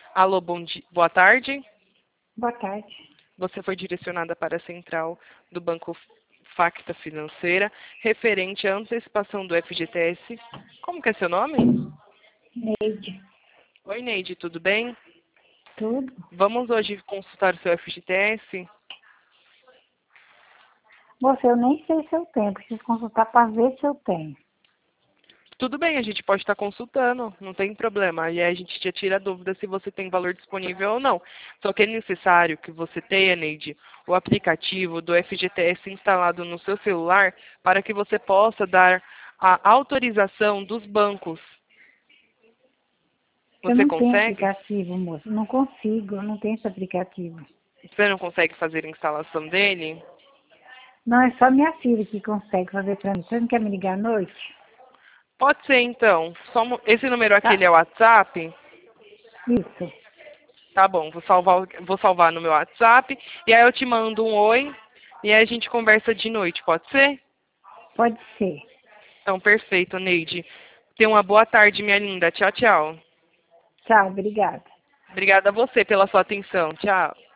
Alô, boa tarde. Boa tarde. Você foi direcionada para a central do Banco Facta Financeira, referente à antecipação do FGTS. Como que é seu nome? Neide. Oi, Neide, tudo bem? Tudo? Vamos hoje consultar o seu FGTS? Moça, eu nem sei se eu tenho. Preciso consultar para ver se eu tenho. Tudo bem, a gente pode estar consultando, não tem problema. E aí a gente já tira a dúvida se você tem valor disponível ou não. Só que é necessário que você tenha, Neide, o aplicativo do FGTS instalado no seu celular para que você possa dar a autorização dos bancos. Eu Você não tenho consegue? aplicativo, moça. Não consigo, eu não tenho esse aplicativo. Você não consegue fazer a instalação dele? Não, é só minha filha que consegue fazer para mim. Você não quer me ligar à noite? Pode ser então. Esse número aqui Tá. é o WhatsApp? Isso. Tá bom, vou salvar no meu WhatsApp e aí eu te mando um oi e aí a gente conversa de noite, pode ser? Pode ser. Então, perfeito, Neide. Tenha uma boa tarde, minha linda. Tchau, tchau. Tchau, obrigada. Obrigada a você pela sua atenção. Tchau.